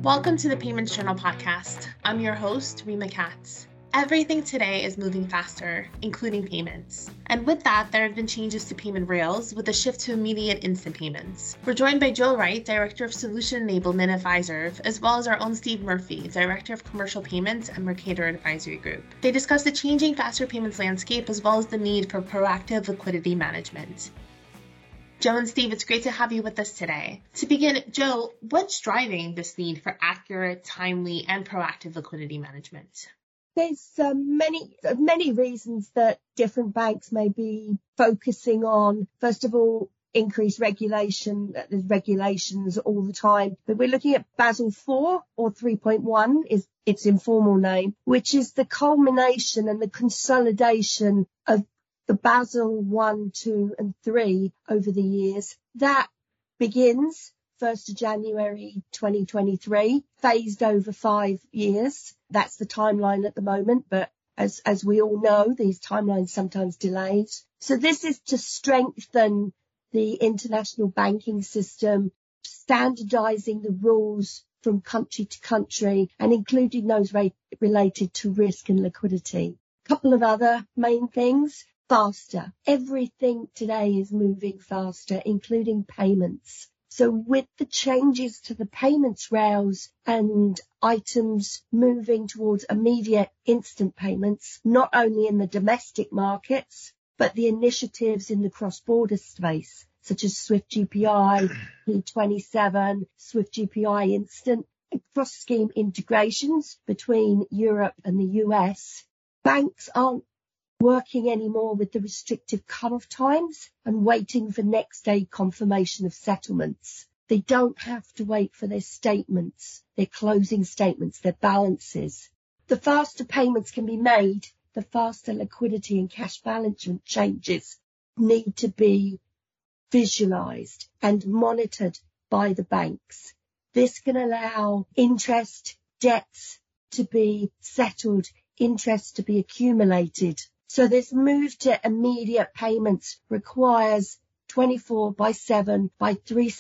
Welcome to the Payments Journal podcast. I'm your host, Rima Katz. Everything today is moving faster, including payments. And with that, there have been changes to payment rails with a shift to immediate instant payments. We're joined by Joe Wright, Director of Solution Enablement at Fiserv, as well as our own Steve Murphy, Director of Commercial Payments at Mercator Advisory Group. They discuss the changing faster payments landscape as well as the need for proactive liquidity management. Joe and Steve, it's great to have you with us today. To begin, Joe, what's driving this need for accurate, timely, and proactive liquidity management? There's many reasons that different banks may be focusing on. First of all, increased regulation. There's regulations all the time. But we're looking at Basel IV, or 3.1 is its informal name, which is the culmination and the consolidation of the Basel 1, 2 and 3 over the years. That begins 1st of January 2023, phased over 5 years. That's the timeline at the moment, but as we all know, these timelines sometimes delayed. So this is to strengthen the international banking system, standardizing the rules from country to country and including those related to risk and liquidity. A couple of other main things. Faster. Everything today is moving faster, including payments. So with the changes to the payments rails and items moving towards immediate instant payments, not only in the domestic markets, but the initiatives in the cross-border space, such as SWIFT GPI, P27, SWIFT GPI Instant, and cross-scheme integrations between Europe and the US, banks aren't working anymore with the restrictive cut-off times and waiting for next day confirmation of settlements. They don't have to wait for their statements, their closing statements, their balances. The faster payments can be made, the faster liquidity and cash balance changes need to be visualized and monitored by the banks. This can allow interest, debts to be settled, interest to be accumulated. So this move to immediate payments requires 24/7 by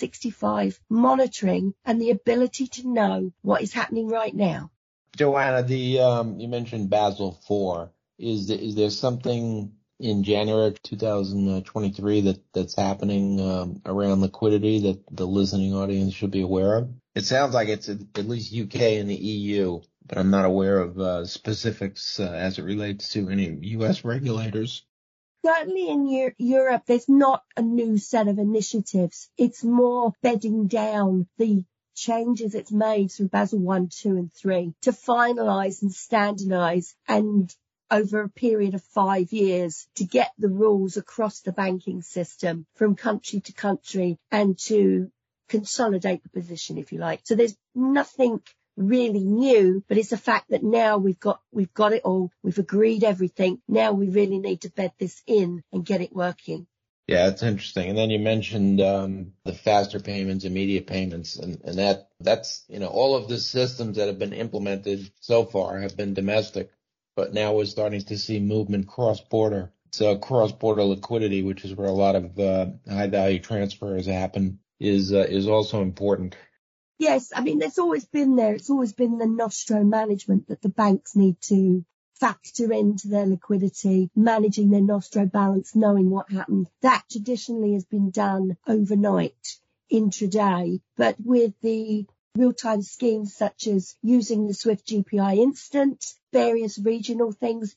365 monitoring and the ability to know what is happening right now. Joanna, you mentioned Basel IV. Is there something in January 2023 that's happening around liquidity that the listening audience should be aware of? It sounds like it's at least UK and the EU, but I'm not aware of specifics as it relates to any U.S. regulators. Certainly in Europe, there's not a new set of initiatives. It's more bedding down the changes it's made through Basel 1, 2 and 3 to finalise and standardise and over a period of 5 years to get the rules across the banking system from country to country and to consolidate the position, if you like. So there's nothing really new, but it's a fact that now we've got it all. We've agreed everything. Now we really need to bed this in and get it working. Yeah, it's interesting. And then you mentioned the faster payments, immediate payments, and that's all of the systems that have been implemented so far have been domestic, but now we're starting to see movement cross-border. So cross-border liquidity, which is where a lot of high-value transfers happen, is also important. Yes, I mean, it's always been there. It's always been the nostro management that the banks need to factor into their liquidity, managing their nostro balance, knowing what happened. That traditionally has been done overnight, intraday, but with the real-time schemes such as using the SWIFT GPI Instant, various regional things,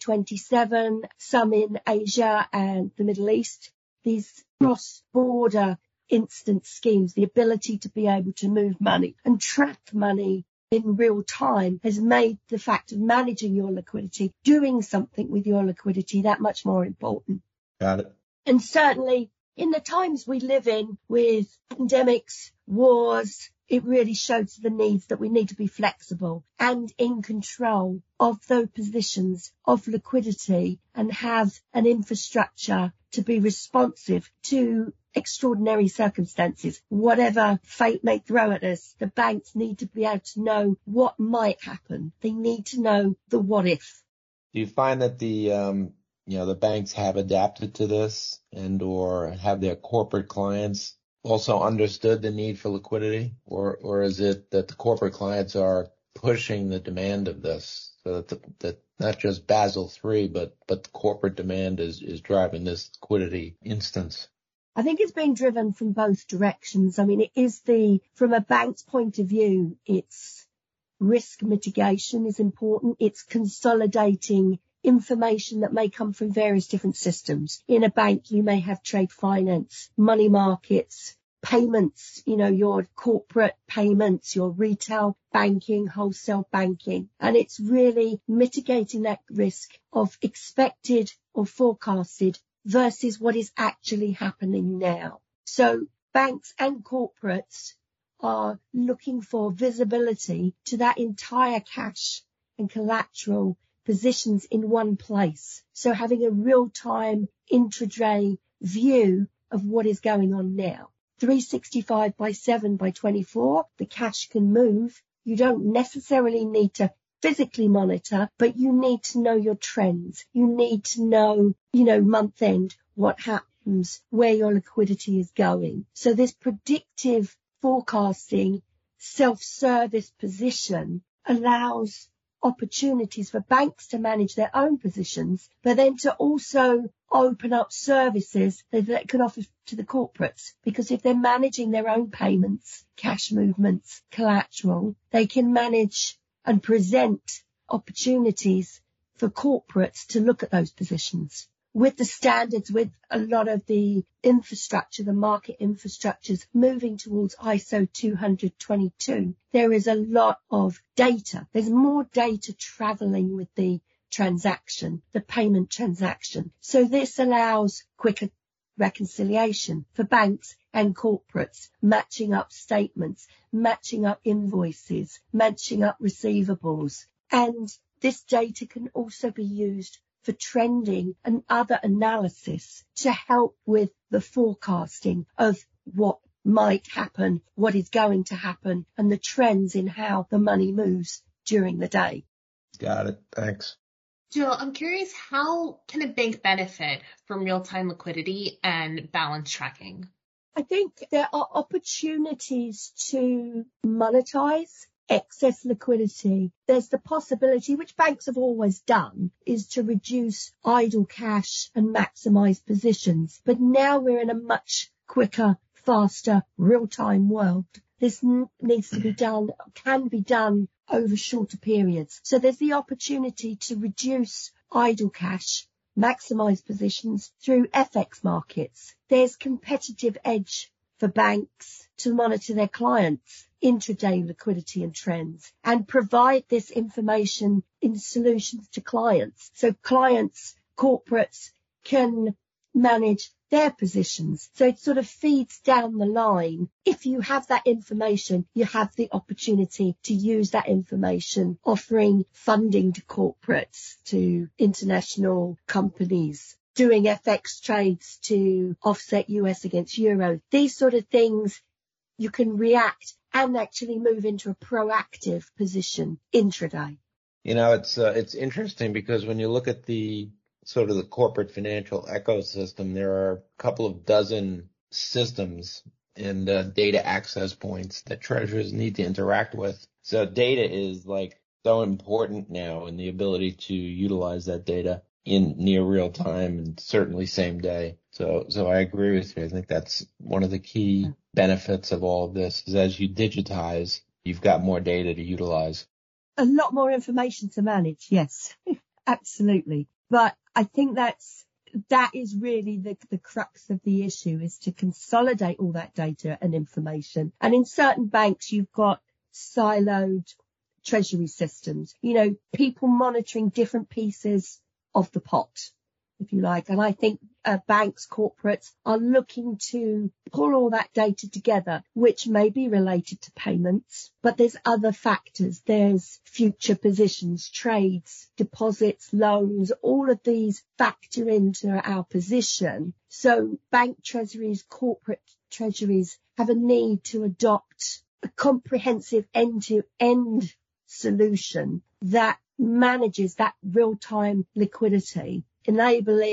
P27, some in Asia and the Middle East, these cross-border instant schemes, the ability to be able to move money and track money in real time has made the fact of managing your liquidity, doing something with your liquidity, that much more important. Got it. And certainly in the times we live in with pandemics, wars, it really shows the needs that we need to be flexible and in control of those positions of liquidity and have an infrastructure to be responsive to extraordinary circumstances. Whatever fate may throw at us, the banks need to be able to know what might happen. They need to know the what if. Do you find that the banks have adapted to this and or have their corporate clients also understood the need for liquidity, or is it that the corporate clients are pushing the demand of this, so that not just Basel III, but the corporate demand is driving this liquidity instance? I think it's being driven from both directions. I mean, it is from a bank's point of view, it's risk mitigation is important. It's consolidating information that may come from various different systems. In a bank, you may have trade finance, money markets, payments, your corporate payments, your retail banking, wholesale banking. And it's really mitigating that risk of expected or forecasted versus what is actually happening now. So banks and corporates are looking for visibility to that entire cash and collateral positions in one place. So having a real-time intraday view of what is going on now. 365 by 7 by 24, the cash can move. You don't necessarily need to physically monitor, but you need to know your trends. You need to know, month end, what happens, where your liquidity is going. So this predictive forecasting self-service position allows opportunities for banks to manage their own positions, but then to also open up services that can offer to the corporates. Because if they're managing their own payments, cash movements, collateral, they can manage and present opportunities for corporates to look at those positions. With the standards, with a lot of the infrastructure, the market infrastructures moving towards ISO 20022, there is a lot of data. There's more data traveling with the transaction, the payment transaction. So this allows quicker reconciliation for banks and corporates, matching up statements, matching up invoices, matching up receivables. And this data can also be used for trending and other analysis to help with the forecasting of what might happen, what is going to happen, and the trends in how the money moves during the day. Got it. Thanks. Jill, I'm curious, how can a bank benefit from real-time liquidity and balance tracking? I think there are opportunities to monetize excess liquidity. There's the possibility, which banks have always done, is to reduce idle cash and maximize positions. But now we're in a much quicker, faster, real-time world. This needs to be done, can be done over shorter periods. So there's the opportunity to reduce idle cash, maximize positions through FX markets. There's competitive edge for banks to monitor their clients' intraday liquidity and trends and provide this information in solutions to clients. So clients, corporates can manage their positions. So it sort of feeds down the line. If you have that information, you have the opportunity to use that information, offering funding to corporates, to international companies, doing FX trades to offset US against euro. These sort of things, you can react and actually move into a proactive position intraday. It's interesting because when you look at the sort of the corporate financial ecosystem, there are a couple of dozen systems and data access points that treasurers need to interact with. So data is like so important now, and the ability to utilize that data in near real time and certainly same day. So I agree with you. I think that's one of the key benefits of all of this is as you digitize, you've got more data to utilize. A lot more information to manage. Yes, absolutely. But I think that is really the crux of the issue, is to consolidate all that data and information. And in certain banks, you've got siloed treasury systems, people monitoring different pieces of the pot, if you like. And I think banks, corporates are looking to pull all that data together, which may be related to payments, but there's other factors. There's future positions, trades, deposits, loans, all of these factor into our position. So bank treasuries, corporate treasuries have a need to adopt a comprehensive end-to-end solution that manages that real-time liquidity, enabling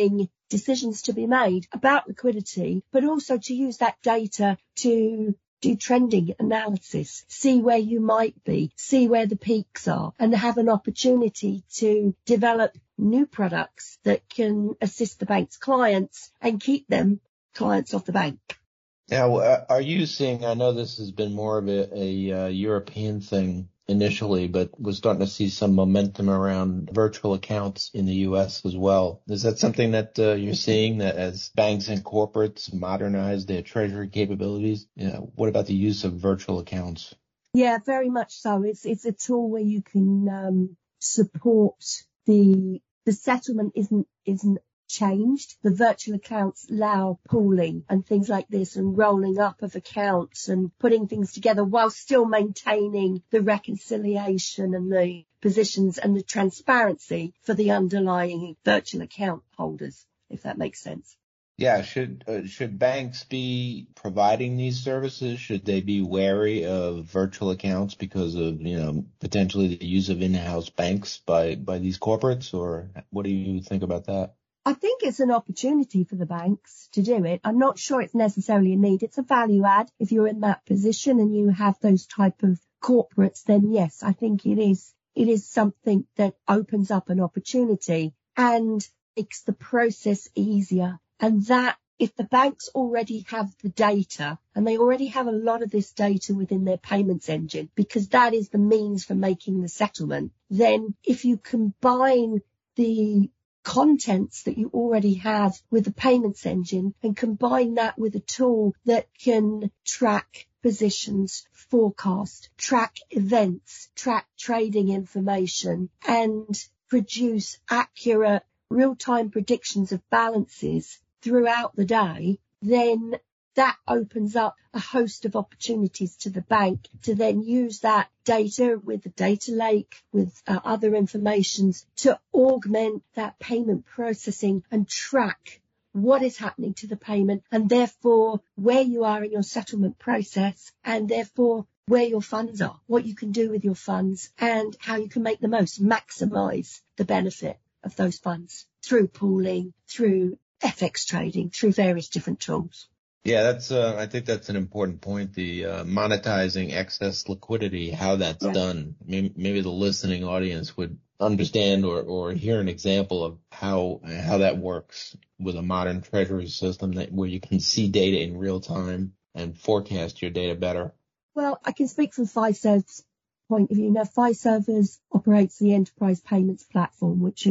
decisions to be made about liquidity, but also to use that data to do trending analysis, see where you might be, see where the peaks are, and have an opportunity to develop new products that can assist the bank's clients and keep them clients of the bank. Now, are you seeing, I know this has been more of a European thing initially, but we're starting to see some momentum around virtual accounts in the U.S. as well. Is that something that you're seeing, that as banks and corporates modernize their treasury capabilities? What about the use of virtual accounts? Yeah, very much so. It's a tool where you can support the settlement isn't changed. The virtual accounts allow pooling and things like this, and rolling up of accounts and putting things together while still maintaining the reconciliation and the positions and the transparency for the underlying virtual account holders, if that makes sense. Yeah, should banks be providing these services? Should they be wary of virtual accounts because of, potentially the use of in-house banks by these corporates? Or what do you think about that? I think it's an opportunity for the banks to do it. I'm not sure it's necessarily a need. It's a value add. If you're in that position and you have those type of corporates, then yes, I think it is something that opens up an opportunity and makes the process easier. And that if the banks already have the data, and they already have a lot of this data within their payments engine, because that is the means for making the settlement, then if you combine the contents that you already have with the payments engine and combine that with a tool that can track positions, forecast, track events, track trading information, and produce accurate real-time predictions of balances throughout the day, then that opens up a host of opportunities to the bank to then use that data with the data lake, with other informations to augment that payment processing and track what is happening to the payment, and therefore where you are in your settlement process, and therefore where your funds are, what you can do with your funds, and how you can make the most, maximize the benefit of those funds through pooling, through FX trading, through various different tools. Yeah, I think that's an important point. The monetizing excess liquidity, how that's done. Maybe the listening audience would understand or hear an example of how that works with a modern treasury system where you can see data in real time and forecast your data better. Well, I can speak from Fiserv's point of view. Now, Fiserv operates the enterprise payments platform, which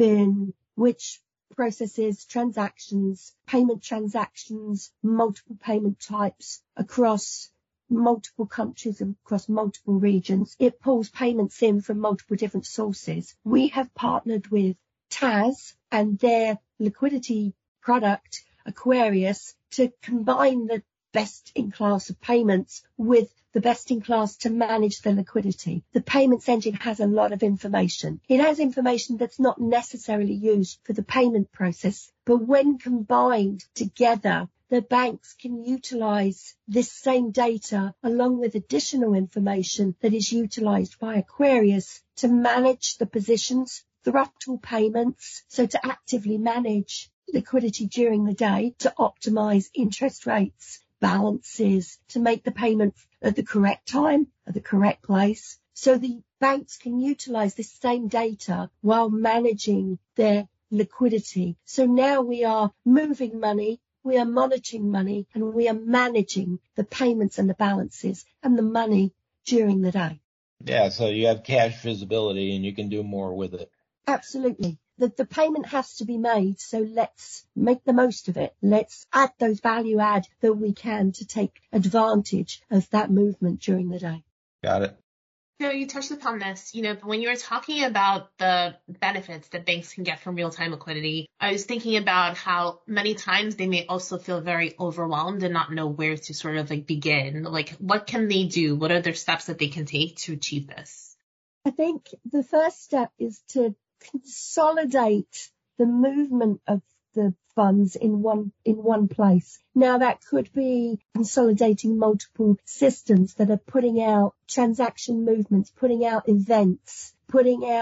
processes payment transactions, multiple payment types across multiple countries and across multiple regions. It pulls payments in from multiple different sources. We have partnered with TAS and their liquidity product, Aquarius, to combine the best in class of payments with the best in class to manage the liquidity. The payments engine has a lot of information. It has information that's not necessarily used for the payment process, but when combined together, the banks can utilize this same data along with additional information that is utilized by Aquarius to manage the positions, throttle payments, so to actively manage liquidity during the day, to optimize interest rates, balances, to make the payment at the correct time, at the correct place. So the banks can utilize this same data while managing their liquidity. So now we are moving money, we are monitoring money, and we are managing the payments and the balances and the money during the day. Yeah, so you have cash visibility and you can do more with it. Absolutely. The payment has to be made, so let's make the most of it. Let's add those value add that we can to take advantage of that movement during the day. Got it. You touched upon this, but when you were talking about the benefits that banks can get from real-time liquidity, I was thinking about how many times they may also feel very overwhelmed and not know where to sort of begin. What can they do? What are their steps that they can take to achieve this? I think the first step is to consolidate the movement of the funds in one place. Now, that could be consolidating multiple systems that are putting out transaction movements, putting out events, putting out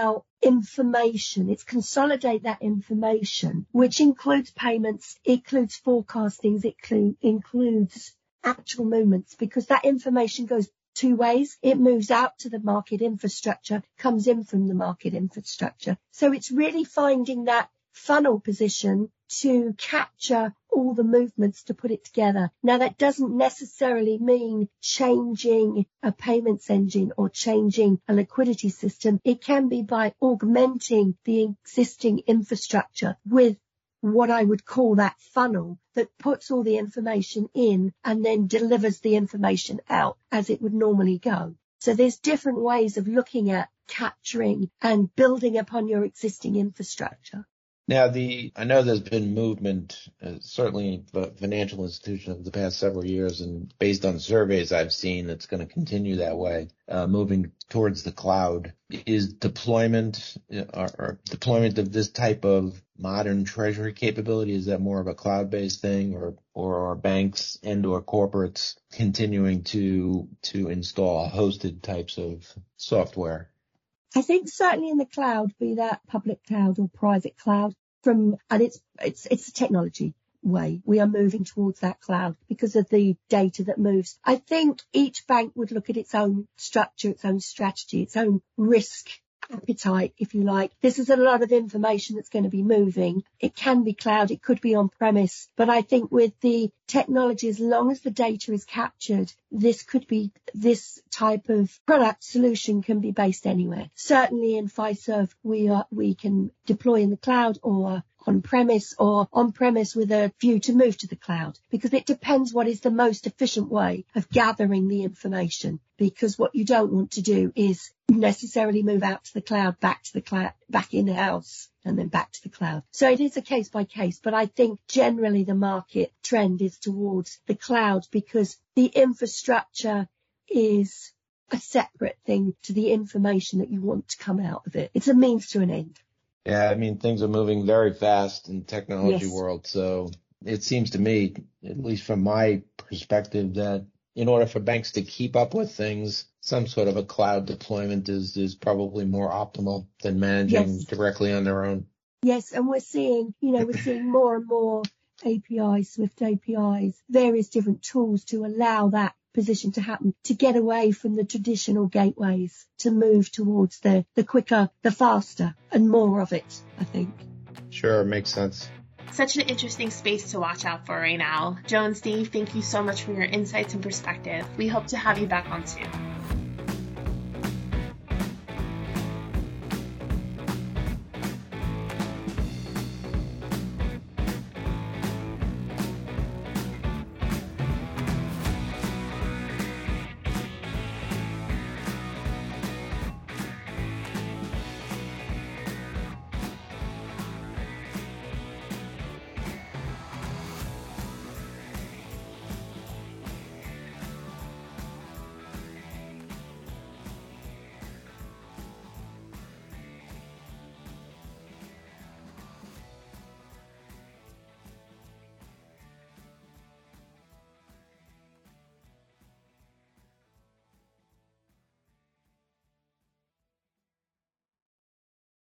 information. It's consolidate that information, which includes payments, includes forecasting, includes actual movements, because that information goes two ways. It moves out to the market infrastructure, comes in from the market infrastructure. So it's really finding that funnel position to capture all the movements to put it together. Now, that doesn't necessarily mean changing a payments engine or changing a liquidity system. It can be by augmenting the existing infrastructure with what I would call that funnel that puts all the information in and then delivers the information out as it would normally go. So there's different ways of looking at capturing and building upon your existing infrastructure. Now, I know there's been movement, certainly in the financial institutions over the past several years, and based on surveys I've seen, it's going to continue that way, moving towards the cloud. Is deployment or deployment of this type of modern treasury capability, is that more of a cloud-based thing, or are banks and or corporates continuing to install hosted types of software? I think certainly in the cloud, be that public cloud or private cloud, and it's a technology way. We are moving towards that cloud because of the data that moves. I think each bank would look at its own structure, its own strategy, its own risk appetite, if you like. This is a lot of information that's going to be moving. It can be cloud, it could be on premise, but I think with the technology, as long as the data is captured, this type of product solution can be based anywhere. Certainly in Fiserv, we can deploy in the cloud or on premise with a view to move to the cloud, because it depends what is the most efficient way of gathering the information, because what you don't want to do is necessarily move out to the cloud, back in house and then back to the cloud. So it is a case by case, but I think generally the market trend is towards the cloud because the infrastructure is a separate thing to the information that you want to come out of it. It's a means to an end. Yeah, I mean, things are moving very fast in the technology Yes. world. So it seems to me, at least from my perspective, that in order for banks to keep up with things, some sort of a cloud deployment is probably more optimal than managing Yes. directly on their own. Yes, and we're seeing more and more APIs, Swift APIs, various different tools to allow that position to happen, to get away from the traditional gateways, to move towards the quicker, the faster, and more of it, I think. Sure, makes sense. Such an interesting space to watch out for right now. Joe and Steve, thank you so much for your insights and perspective. We hope to have you back on soon.